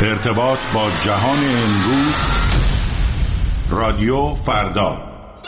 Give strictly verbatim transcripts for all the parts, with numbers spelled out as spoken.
ارتباط با جهان امروز، رادیو فردا.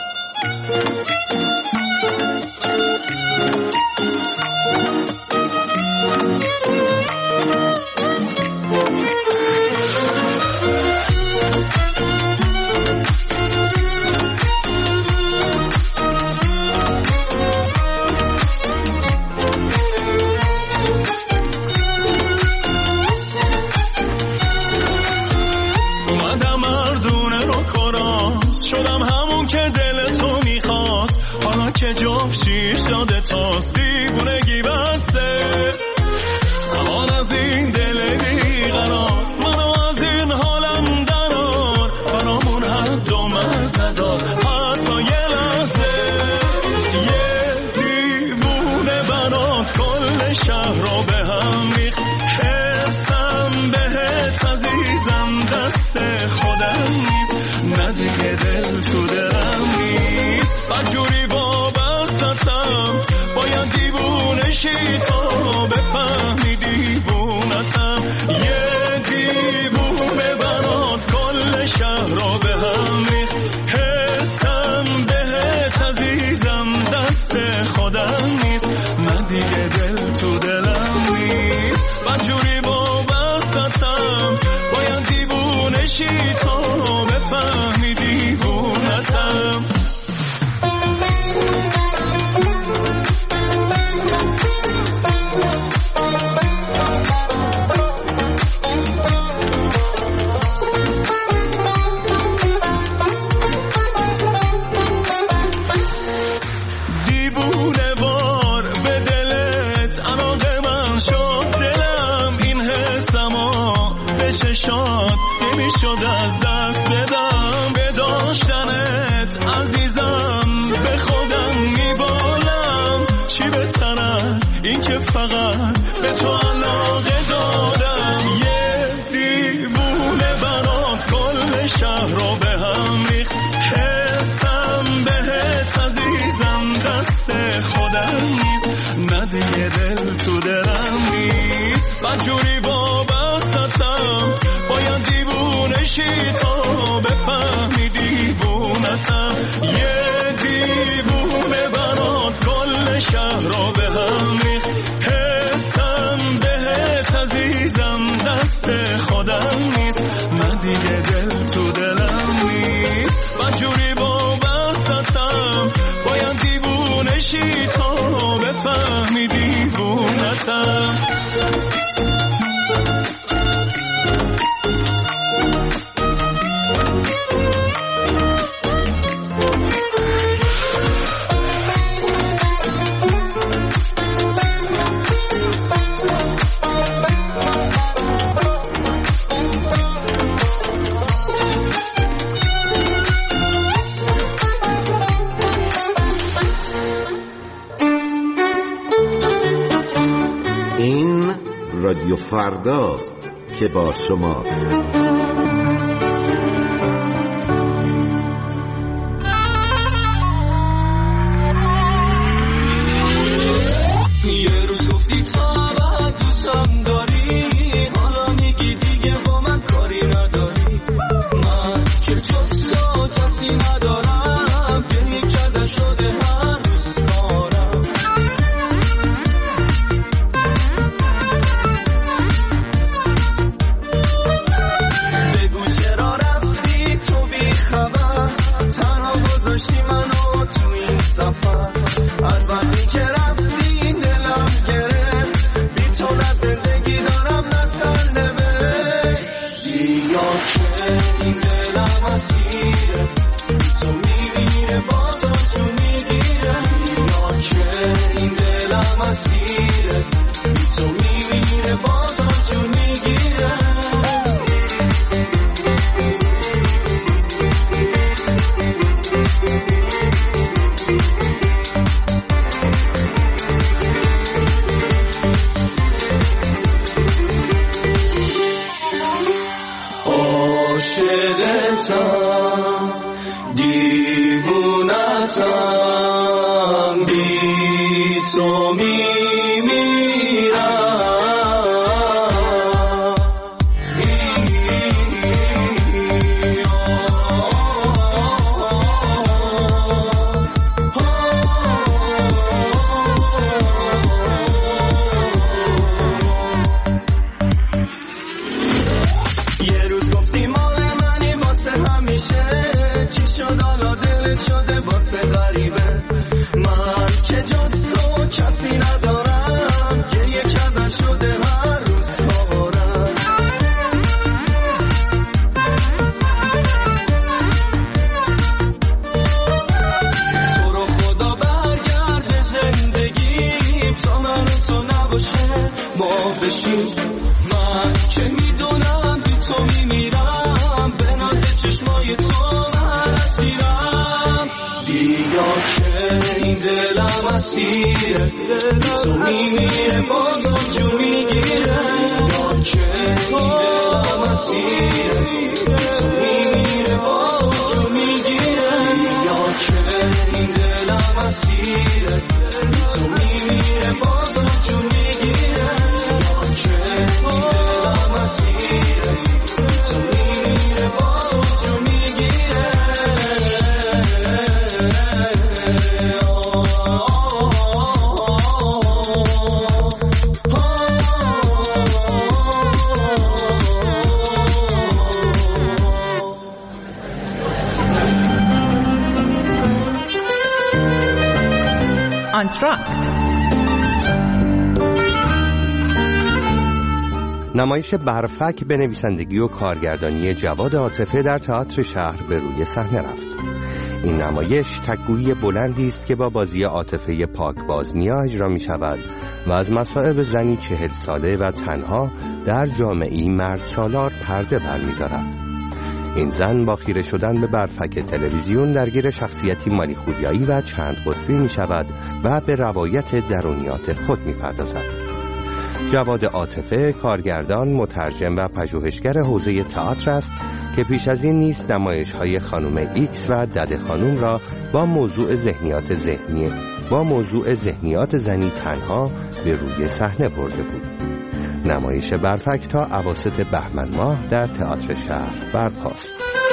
شیش داده تاست دیوونگی بسته امان از این دل بیقرار منو از این حالم درار برامون حد و مزدار حتی یه لحظه یه دیوونه بنات کل شهر رو به هم ریخت حسم بهت عزیزم دست خودم نیست نه دیگه دل تو دلم نیست بجوری باید دیوونه شی تا بفهمی دیوونتم یه دیوونه برات کل شهر را به هم ریخت حسم بهت عزیزم دست خودم نیست من دیگه دل تو دلم نیست بجوری وابستم باید دیوونه شی تا بفهمی دیوونتم شاد نمیشد از دست بدم به داشتنت عزیزم به خودم میبالم چی بهتر از این که فقط به تو علاقه دارم یه دیوونه برات کل شهر رو به هم ریخت حسم بهت عزیزم دست خودم نیست نه دیگه دل تو دلم نیست بجوری وابستم باید دیوونه شی تا بفهمی دیوونتم یه دیوونه برات کل شهر رو به هم ریخت حسم بهت عزیزم دست خودم نیست من دیگه دل تو دلم نیست بجوری وابستم باید دیوونه شی تا بفهمی دیوونتم رادیو فرداست که با شماست. یه روز گفتی تا بعد دوستم داری حالا میگی دیگه با من کاری نداری من که جز تو کسی ندارم گریه کردن شده هر روز کارم بگو چرا رفتی تو بی خبر تنها گذاشتی منو تو این سفر از وقتی که رفتی دلم گرفت بی تو نه زندگی دارم نه سرنوشت بیا که این دلم اسیره بی تو میمیره بازم تو میگیره بیا که این دلم اسیره بی تو میمیره بازم تو میگیره عاشقتم دیوونتم بی تو میمیرم این مسیره تو میمیره بازم جون میگیره یا که دلم مسیره تو میمیره بازم جون میگیره یا که این دلم مسیره تو میمیره بازم جون میگیره یا که این دلم مسیره تو میمیره بازم جون میگیره آنتراکت نمایش برفک به نویسندگی و کارگردانی جواد عاطفه در تئاتر شهر به روی صحنه رفت. این نمایش تک‌گویی بلندی است که با بازی عاطفه پاکبازنیا اجرا می شود و از مصائب زنی چهل ساله و تنها در جامعه‌ای مرد سالار پرده برمی‌دارد. این زن با خیره شدن به برفک تلویزیون درگیر شخصیتی مالی خوریایی و چند قطبی می شود و به روایت درونیات خود می پردازد. جواد عاطفه کارگردان، مترجم و پژوهشگر حوزه تئاتر است که پیش از این نیز نمایش‌های خانم ایکس و دد خانوم را با موضوع ذهنیات ذهنی با موضوع ذهنیات زنی تنها به روی صحنه برده بود. نمایش برفک تا اواسط بهمن ماه در تئاتر شهر برپاست.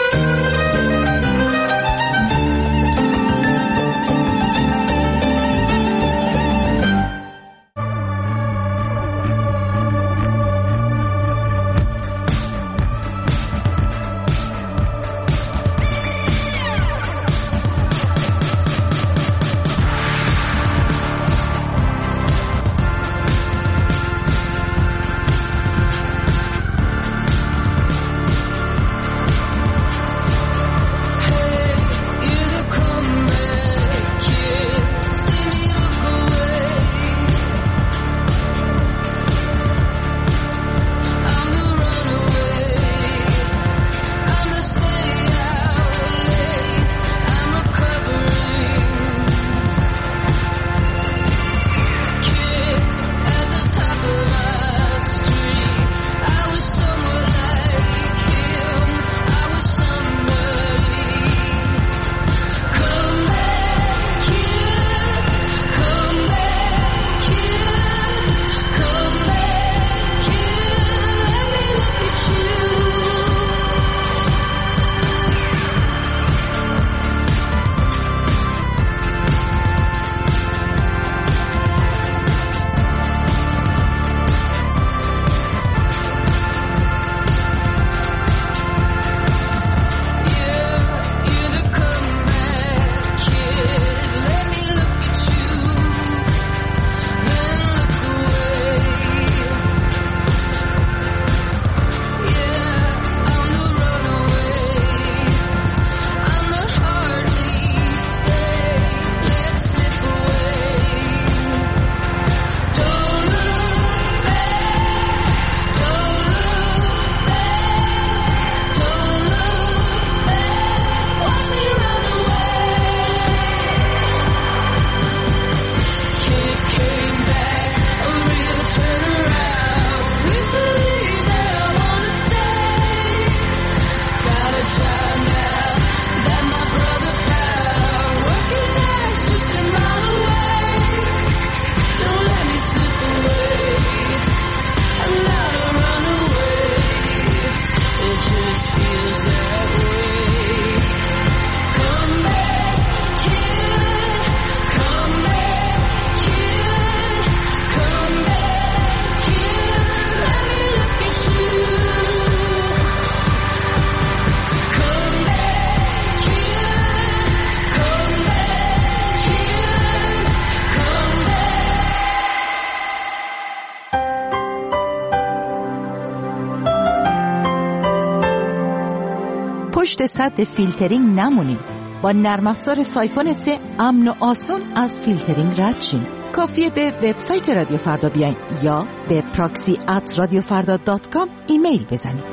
پشت سد فیلترینگ نمونید. با نرم افزار سایفون سه امن و آسان از فیلترینگ رد شین. کافیه به وبسایت رادیو فردا بیاین یا به پراکسی ات رادیو فردا دات کام ایمیل بزنید.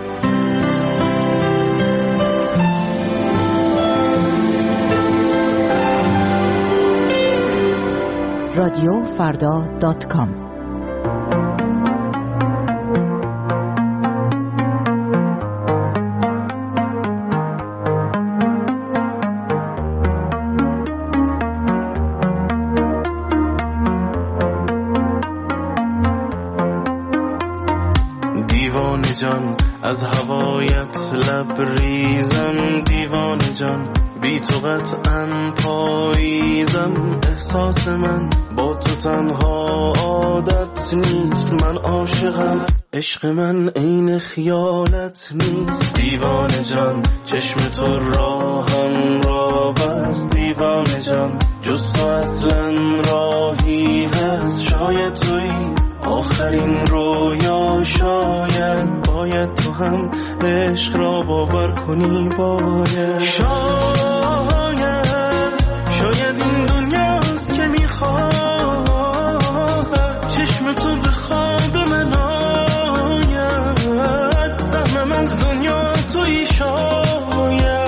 رادیو فردا دات کام. دیوانه جان از هوایت لبریزم، دیوانه جان بی تو قطعاً پاییزم. احساس من با تو تنها عادت نیست، من عاشقم، عشق من عین خیالت نیست. دیوانه جان چشم تو راهم را بست، دیوانه جان جز تو اصلا راهی هست. شاید توی آخرین رویا، شاید باید تو هم عشق را باور کنی. باید شاید شاید این دنیاست که میخواد چشم تو به خواب من آید. سهمم از دنیا توی شاید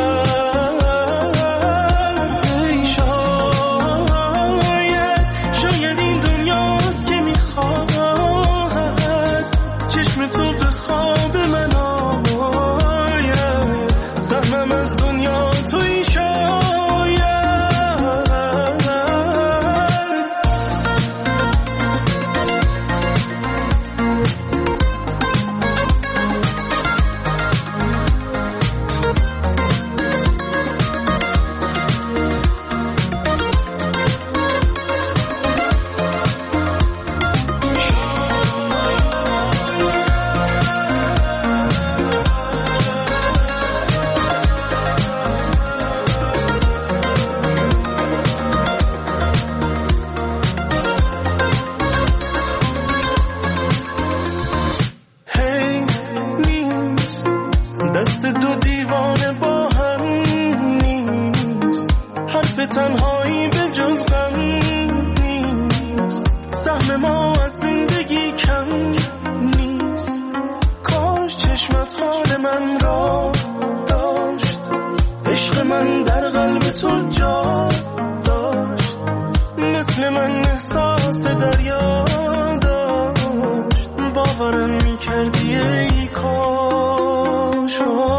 تنهایی به جز غم نیست. سهم ما از زندگی کم نیست. کاش چشمت حال من را داشت، عشق من در قلب تو جا داشت. مثل من احساس دریا داشت، باورم میکردی ای کاش.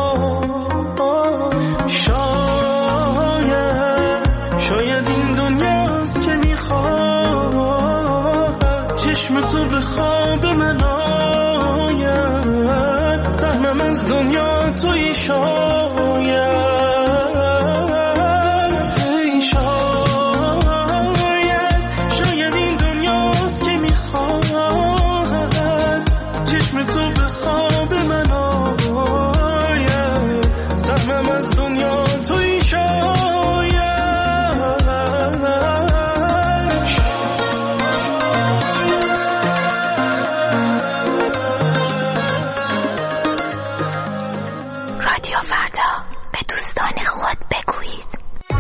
شاید این دنیاست که میخواد چشم تو به خواب من آید. سهمم از دنیا توی شاید شاید این دنیاست که میخواد چشم تو به خواب من آید. سهمم از دنیا توی شاید. رادیو فردا، به دوستان خود بگویید.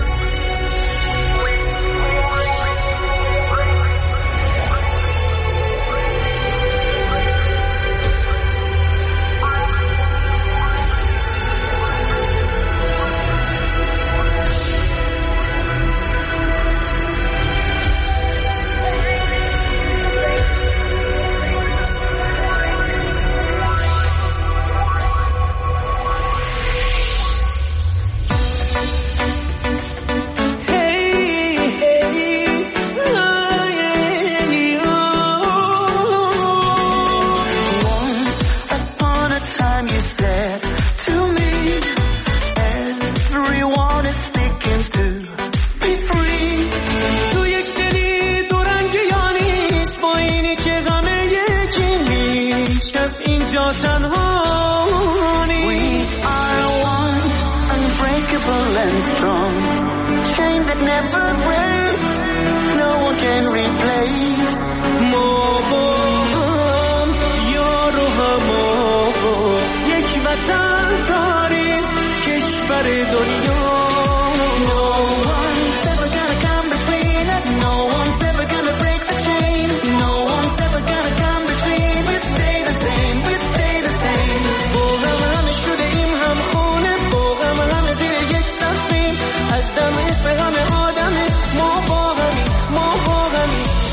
اینجا تنهانی. We are one, unbreakable and strong, chain that never breaks, no one can replace. ما با هم یار و همو یک وطن داریم، کشور دنیا. No one's ever gonna come between us, no one's ever gonna break the chain, no one's ever gonna come between. We stay the same, we stay the same. با هم همه شده ایم هم خونه، با هم همه زیر یک صفیم. از دم اسم همه آدمه، ما با همی، ما با همی.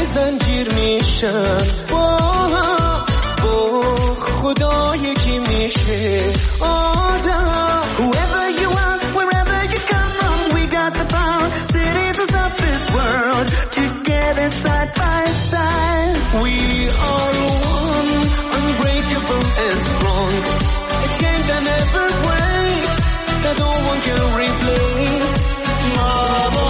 زنجیر میشن با با خدا یکی میشه آدم. Whoever you are, wherever you come from, we got the power, citizens of this world, together side by side. We are one, unbreakable and strong, a chain that never breaks, that no one can replace. Mama,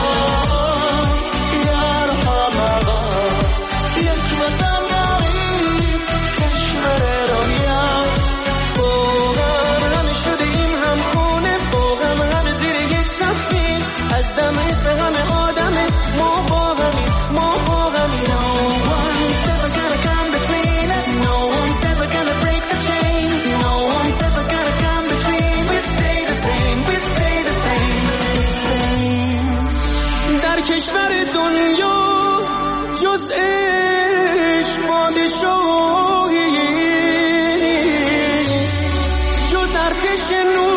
yar hamaba, yek vatan darیم, کشور دنیا. باهم همه شدیم هم خونه، باهم همه زیر یک سفین، از دم اسم همه آدمه، ما با همین، ما با همین. No one's ever gonna come between us, no one's ever gonna break the chain, no one's ever gonna come between. We stay the same, we stay the same, same. در کشور دنیا جز عشق پادشاهی، جز ارتش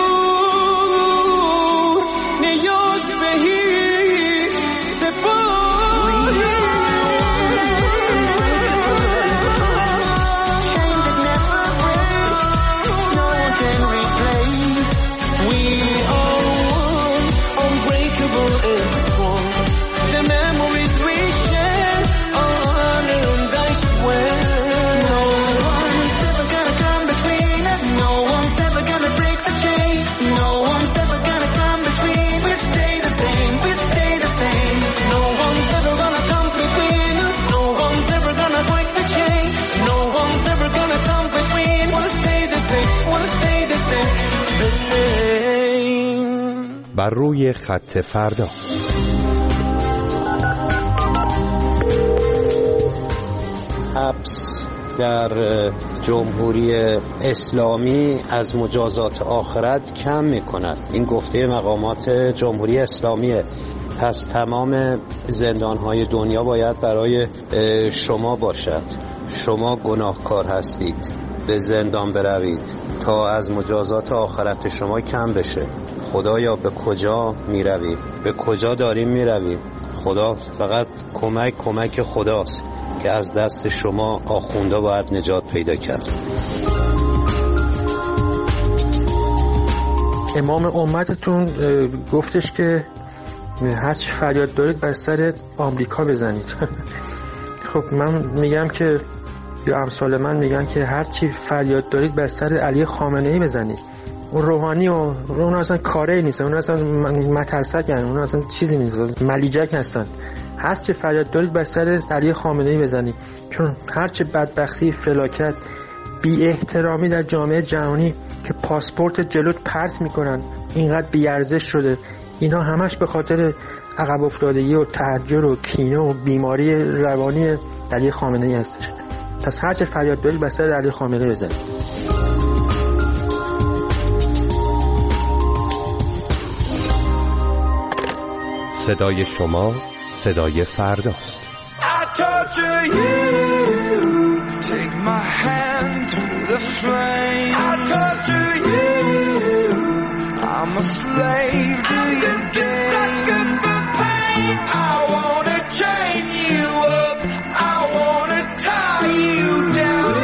نور نیاز به هیچ سپاهی. Chain that never breaks, no one can replace. We are one, unbreakable and strong. The memories we share are unearned, I swear. No one's ever gonna come between us, no one's ever gonna break the chain, no one's ever gonna come between. We stay the same, we stay the same. No one's ever gonna come between us, no one's ever gonna break the chain, no one's ever gonna come between. We'll stay the same, we'll stay the same, the same. بر روی خط فردا. حبس در جمهوری اسلامی از مجازات آخرت کم می‌کند. این گفته مقامات جمهوری اسلامیه. پس تمام زندان‌های دنیا باید برای شما باشد. شما گناهکار هستید، به زندان بروید تا از مجازات آخرت شما کم بشه. خدایا به کجا میرویم؟ به کجا داریم میرویم؟ خدا فقط کمک کمک خداست که از دست شما آخوندا باید نجات پیدا کرد. امام امتتون گفتش که هر چی فریاد دارید بر سر آمریکا بزنید. خب من میگم که یا امثال من میگن که هر چی فریاد دارید بر سر علی خامنه‌ای بزنید. اون روحانی و اون اصلا کاری نیست، اون اصلا مترسک، یعنی اون اصلا چیزی نیست، ملیجک هستن. هر چه فریاد دارید بر سر علی خامنه‌ای بزنید، چون هر چه بدبختی، فلاکت، بی احترامی در جامعه جهانی که پاسپورت جلوت پرت میکنن اینقدر بی ارزش شده، اینا همش به خاطر عقب افتادگی و تحجر و کینه و بیماری روانی علی خامنه‌ای هستش. پس هر چه فریاد دارید بر سر علی خامنه‌ای بزنید. صدای شما صدای فرداست. I torture you, take my hand through the flame. I torture you, I'm a slave to your game. Sucker for pain, I wanna chain you up, I wanna tie you down.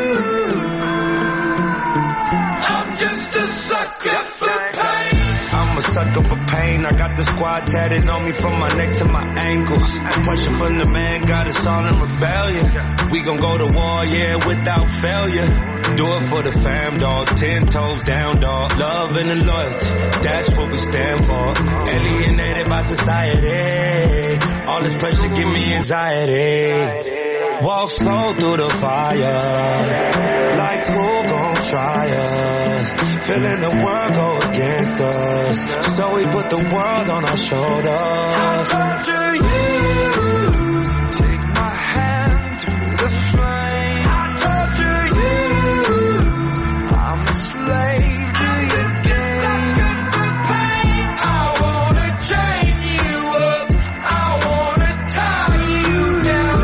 I'm just a sucker for pain. I'm a sucker for pain. I got the squad tatted on me from my neck to my ankles. The pressure from the man got us all in rebellion. We gon' go to war, yeah, without failure. Do it for the fam, dog. Ten toes down, dog. Love and the loyalty, that's what we stand for. Alienated by society, all this pressure give me anxiety. Walk slow through the fire, like who gon' try us? Feeling the world go against us, so we put the world on our shoulders. I torture you, take my hand through the flame. I torture you, I'm a slave to your game. The pain, I wanna chain you up, I wanna tie you down.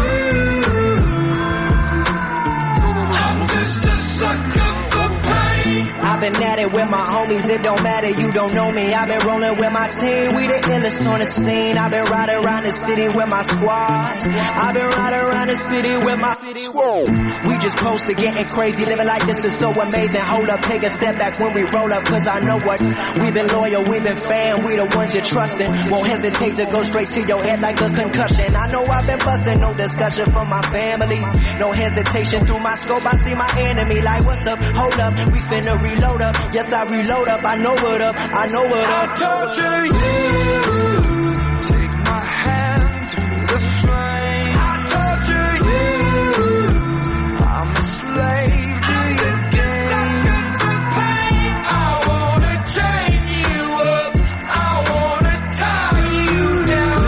I'm just a sucker for pain. I've been at it with my homies it don't matter, you don't know me. I've been rolling with my team, we the illest on the scene. I've been riding around the city with my squad. I've been riding around the city with my squad. We just posted getting crazy, living like this is so amazing. Hold up, take a step back when we roll up, cause I know what. We've been loyal, we've been fan, we the ones you're trusting. Won't hesitate to go straight to your head like a concussion. I know I've been busting, no discussion for my family. No hesitation, through my scope I see my enemy. Like what's up, hold up, we finna reload up. Yes, I reload up, I know what up, I know what up. I torture you, take my hand through the flame. I torture you, I'm a slave to your game. I wanna chain you up, I wanna tie you down.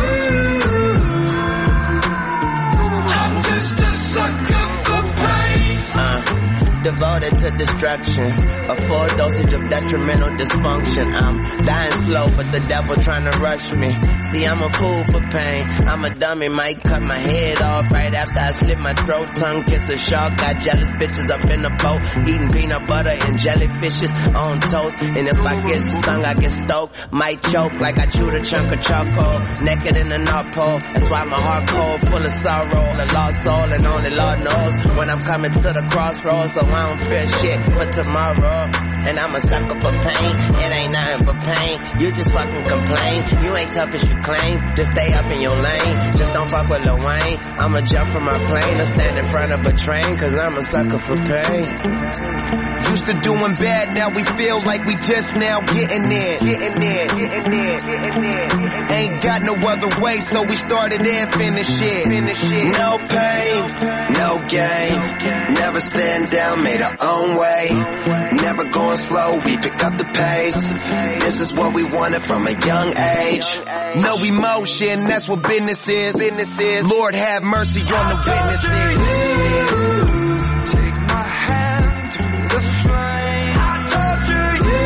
I'm just a sucker for pain. Uh, devoted to destruction, a full dosage of detrimental dysfunction. I'm dying slow, but the devil trying to rush me. See, I'm a fool for pain. I'm a dummy, might cut my head off right after I slit my throat. Tongue kiss a shark, got jealous bitches up in the boat, eating peanut butter and jellyfishes on toast. And if I get stung, I get stoked, might choke like I chewed a chunk of charcoal. Naked in the North Pole, that's why my heart cold, full of sorrow, a lost soul, and only Lord knows when I'm coming to the crossroads. So I don't fear shit for tomorrow. And I'm a sucker for pain, it ain't nothing but pain. You just fucking complain, you ain't tough as you claim. Just stay up in your lane, just don't fuck with Lil Wayne. I'ma jump from my plane or stand in front of a train, cause I'm a sucker for pain. Used to doing bad, now we feel like we just now getting there. Getting there, getting there, getting there. Ain't got no other way, so we started and finished it. No pain, no gain. Never stand down, made our own way. Never going slow, we pick up the pace. This is what we wanted from a young age. No emotion, that's what business is. Lord have mercy on the witnesses. Take my hand through the flame. I torture you,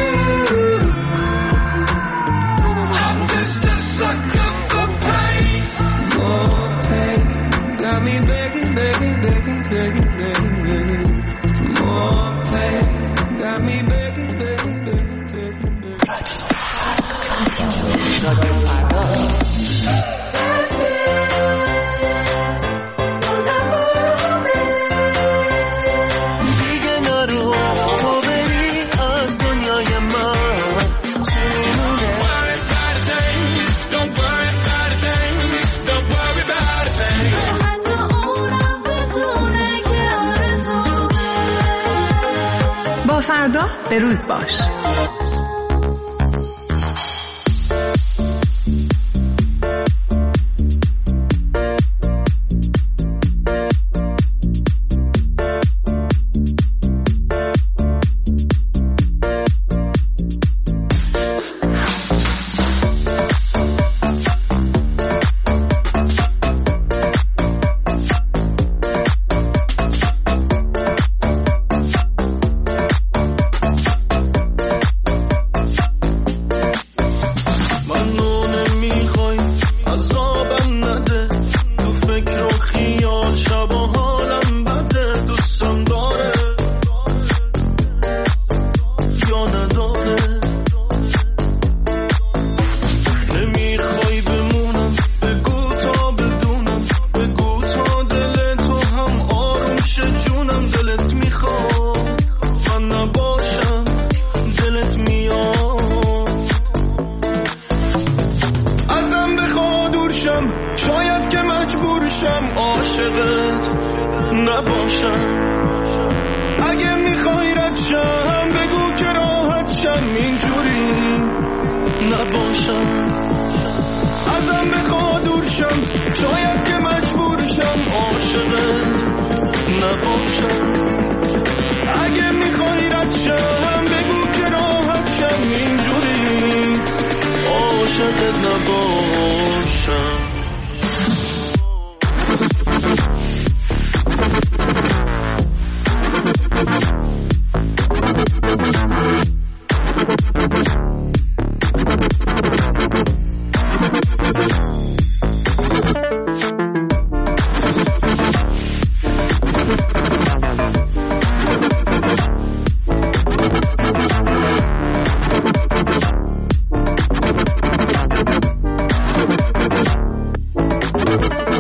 I'm just a sucker for pain. More pain, got me begging, begging, begging, begging, begging, begging. More pain, got me begging, begging, begging, begging, begging. با فردا به روز باش.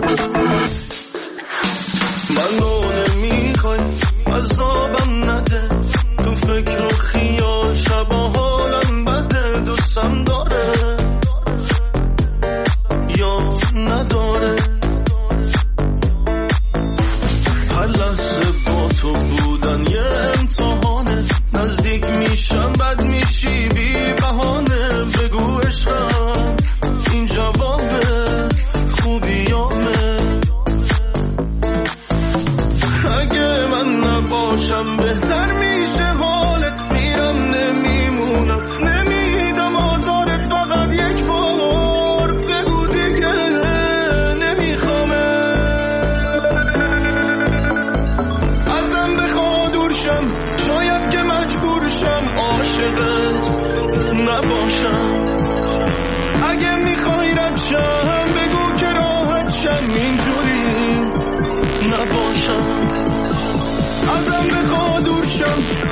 منو نمیخوای عذابم نده، تو فکر و خیال شبا حالم بده، دوستم داره یا نداره، هر لحظه با تو بودن یه امتحانه، نزدیک میشم بد میشی بی بهانه، بگو عشقم این جوابه خوبیامه، اگه من نباشم بهتر میشه حالت، میرم نمیمونم نمیدم آزارت، فقط یک بار بگو دیگه نمیخوامه، ازم بخوا دور شم، شاید که مجبور شم عاشقت نباشم، اگه میخوای رد شم بگو که راحت شم اینجوری نباشم، ازم بخوا دور شم،